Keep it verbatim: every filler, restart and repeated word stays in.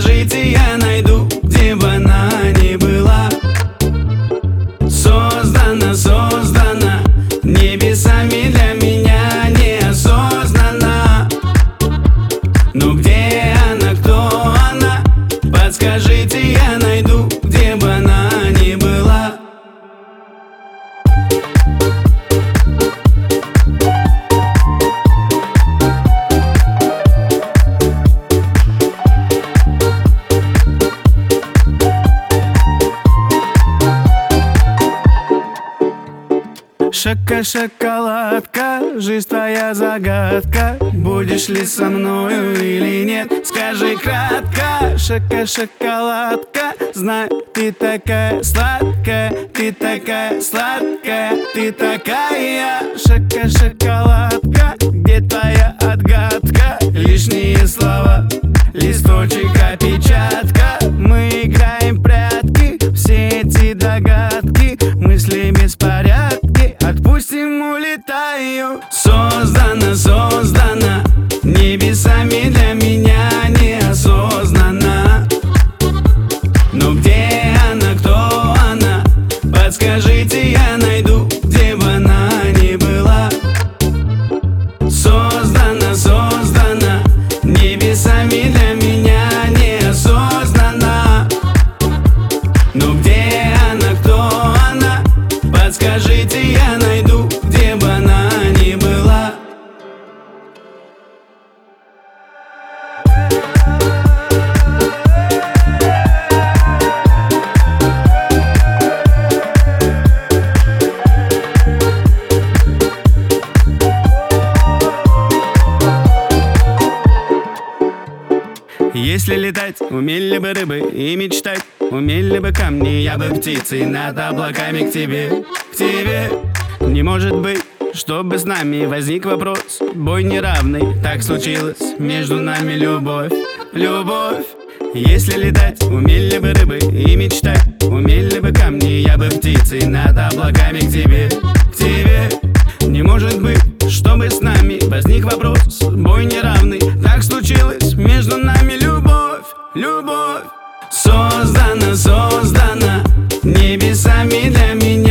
Подскажите, я найду, где бы она ни была. Создана, создана небесами для меня неосознанно. Ну где она, кто она? Подскажите, я найду, где бы она ни была. Шока-шоколадка, жизнь твоя загадка. Будешь ли со мною или нет, скажи кратко. Шока-шоколадка, знай, ты такая сладкая, ты такая сладкая, ты такая. Шока-шоколадка, где твоя отгадка? Лишние слова, листочек, опечатка. Мы играем в прятки, все эти догадки, мысли беспорядки, отпустим, улетаю. Создана, создана небесами для меня неосознанно. Но где она, кто она? Подскажите, я найду, где бы она ни была. Создана, создана небесами для меня неосознанно. Но где она, кто она? Подскажите, я найду, где бы она ни была. Если летать умели бы рыбы и мечтать умели бы камни, я бы птицей над облаками к тебе, к тебе. Не может быть, чтобы с нами возник вопрос, бой неравный, так случилось между нами любовь, любовь. Если летать умели бы рыбы и мечтать умели бы камни, я бы птицей над облаками к тебе, к тебе. Не может быть, чтобы с нами возник вопрос, бой неравный, так случилось между нами любовь, любовь. Создана, создана небесами для меня